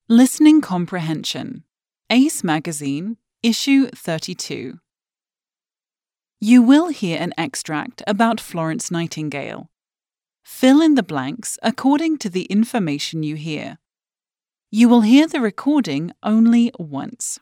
Listening Comprehension, ACE Magazine, Issue 32. You will hear an extract about Florence Nightingale. Fill in the blanks according to the information you hear. You will hear the recording only once.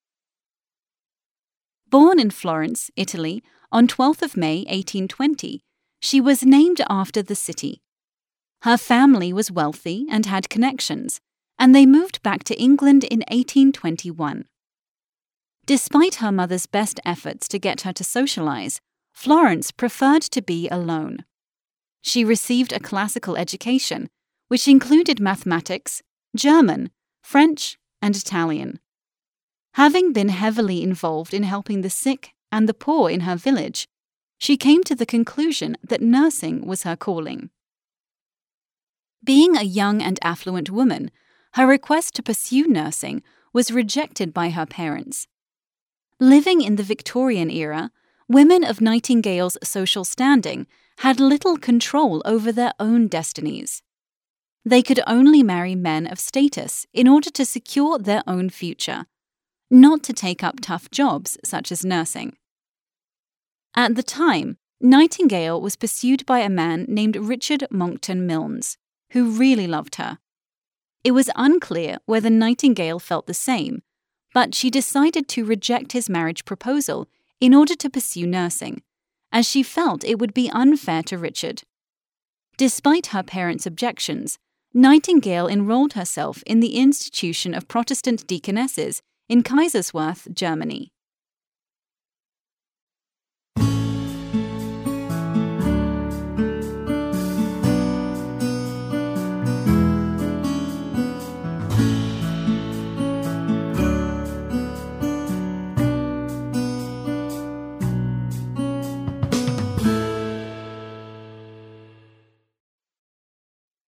Born in Florence, Italy, on 12th of May 1820, she was named after the city. Her family was wealthy and had connections, and they moved back to England in 1821. Despite her mother's best efforts to get her to socialize, Florence preferred to be alone. She received a classical education, which included mathematics, German, French, and Italian. Having been heavily involved in helping the sick and the poor in her village, she came to the conclusion that nursing was her calling. Being a young and affluent woman, her request to pursue nursing was rejected by her parents. Living in the Victorian era, women of Nightingale's social standing had little control over their own destinies. They could only marry men of status in order to secure their own future, not to take up tough jobs such as nursing. At the time, Nightingale was pursued by a man named Richard Monckton Milnes, who really loved her. It was unclear whether Nightingale felt the same, but she decided to reject his marriage proposal in order to pursue nursing, as she felt it would be unfair to Richard. Despite her parents' objections, Nightingale enrolled herself in the Institution of Protestant Deaconesses in Kaiserswerth, Germany.